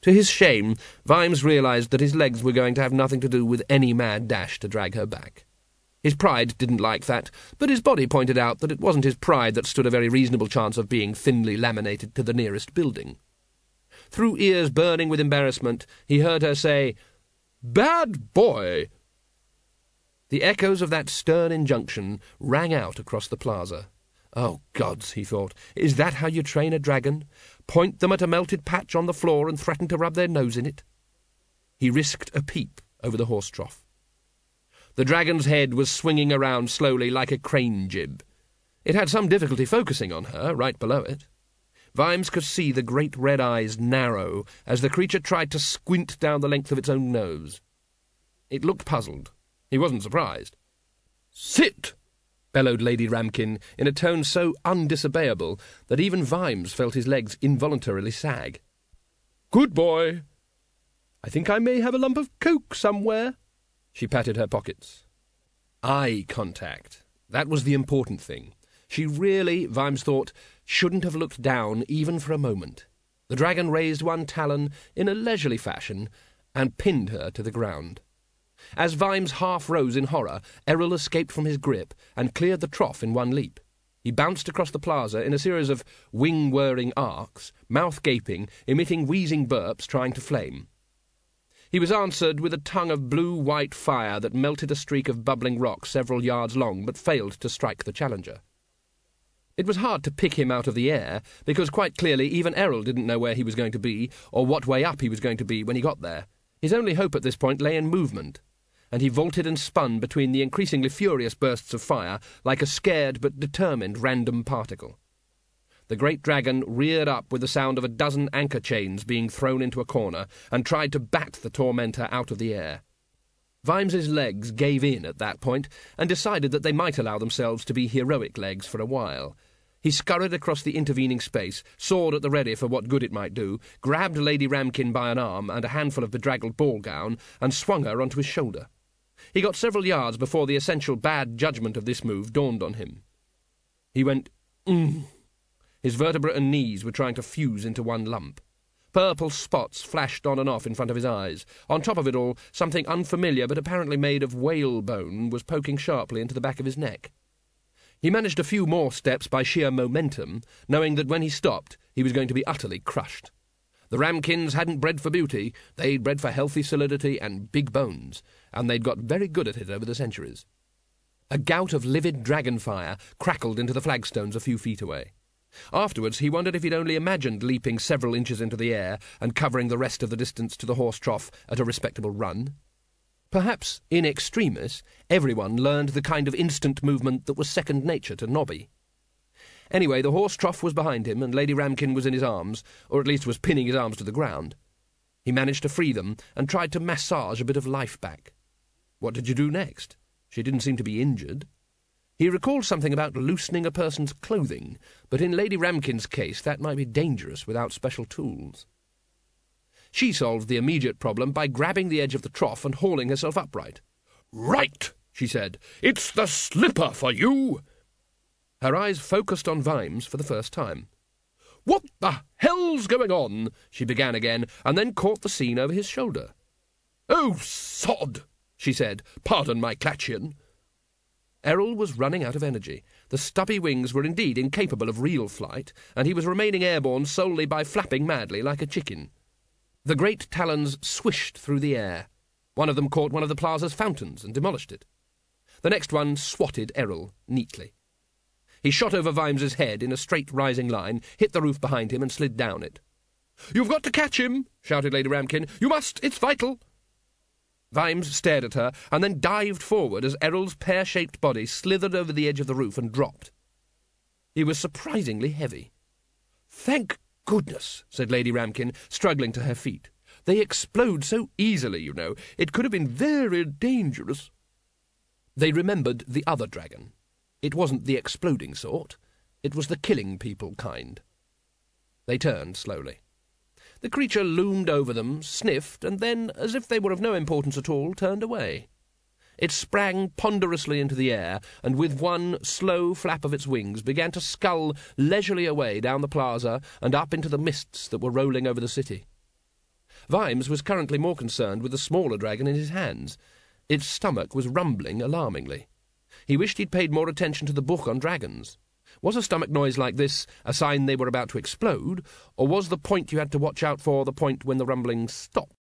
To his shame, Vimes realised that his legs were going to have nothing to do with any mad dash to drag her back. His pride didn't like that, but his body pointed out that it wasn't his pride that stood a very reasonable chance of being thinly laminated to the nearest building. Through ears burning with embarrassment, he heard her say, "Bad boy!" The echoes of that stern injunction rang out across the plaza. Oh, gods, he thought, is that how you train a dragon? Point them at a melted patch on the floor and threaten to rub their nose in it? He risked a peep over the horse trough. The dragon's head was swinging around slowly like a crane jib. It had some difficulty focusing on her, right below it. Vimes could see the great red eyes narrow as the creature tried to squint down the length of its own nose. It looked puzzled. He wasn't surprised. "Sit!" bellowed Lady Ramkin in a tone so undisobeyable that even Vimes felt his legs involuntarily sag. "Good boy. I think I may have a lump of coke somewhere." She patted her pockets. Eye contact. That was the important thing. She really, Vimes thought, shouldn't have looked down even for a moment. The dragon raised one talon in a leisurely fashion and pinned her to the ground. As Vimes half rose in horror, Errol escaped from his grip and cleared the trough in one leap. He bounced across the plaza in a series of wing-whirring arcs, mouth gaping, emitting wheezing burps, trying to flame. He was answered with a tongue of blue-white fire that melted a streak of bubbling rock several yards long but failed to strike the challenger. It was hard to pick him out of the air, because quite clearly even Errol didn't know where he was going to be or what way up he was going to be when he got there. His only hope at this point lay in movement, and he vaulted and spun between the increasingly furious bursts of fire like a scared but determined random particle. The great dragon reared up with the sound of a dozen anchor chains being thrown into a corner and tried to bat the tormentor out of the air. Vimes's legs gave in at that point and decided that they might allow themselves to be heroic legs for a while. He scurried across the intervening space, sword at the ready for what good it might do, grabbed Lady Ramkin by an arm and a handful of bedraggled ball gown, and swung her onto his shoulder. He got several yards before the essential bad judgment of this move dawned on him. He went, His vertebrae and knees were trying to fuse into one lump. Purple spots flashed on and off in front of his eyes. On top of it all, something unfamiliar but apparently made of whalebone was poking sharply into the back of his neck. He managed a few more steps by sheer momentum, knowing that when he stopped, he was going to be utterly crushed. The Ramkins hadn't bred for beauty, they'd bred for healthy solidity and big bones, and they'd got very good at it over the centuries. A gout of livid dragon fire crackled into the flagstones a few feet away. Afterwards, he wondered if he'd only imagined leaping several inches into the air and covering the rest of the distance to the horse trough at a respectable run. Perhaps, in extremis, everyone learned the kind of instant movement that was second nature to Nobby. Anyway, the horse trough was behind him, and Lady Ramkin was in his arms, or at least was pinning his arms to the ground. He managed to free them and tried to massage a bit of life back. What did you do next? She didn't seem to be injured. He recalled something about loosening a person's clothing, but in Lady Ramkin's case that might be dangerous without special tools. She solved the immediate problem by grabbing the edge of the trough and hauling herself upright. "Right," she said. "It's the slipper for you." Her eyes focused on Vimes for the first time. "What the hell's going on?" she began again, and then caught the scene over his shoulder. "Oh, sod," she said. "Pardon my Clatchian." Errol was running out of energy. The stubby wings were indeed incapable of real flight, and he was remaining airborne solely by flapping madly like a chicken. The great talons swished through the air. One of them caught one of the plaza's fountains and demolished it. The next one swatted Errol neatly. He shot over Vimes's head in a straight rising line, hit the roof behind him and slid down it. "You've got to catch him," shouted Lady Ramkin. "You must, it's vital." Vimes stared at her and then dived forward as Errol's pear-shaped body slithered over the edge of the roof and dropped. He was surprisingly heavy. "Thank goodness," said Lady Ramkin, struggling to her feet. "They explode so easily, you know. It could have been very dangerous." They remembered the other dragon. It wasn't the exploding sort. It was the killing people kind. They turned slowly. The creature loomed over them, sniffed, and then, as if they were of no importance at all, turned away. It sprang ponderously into the air, and with one slow flap of its wings began to scull leisurely away down the plaza and up into the mists that were rolling over the city. Vimes was currently more concerned with the smaller dragon in his hands. Its stomach was rumbling alarmingly. He wished he'd paid more attention to the book on dragons. Was a stomach noise like this a sign they were about to explode, or was the point you had to watch out for the point when the rumbling stopped?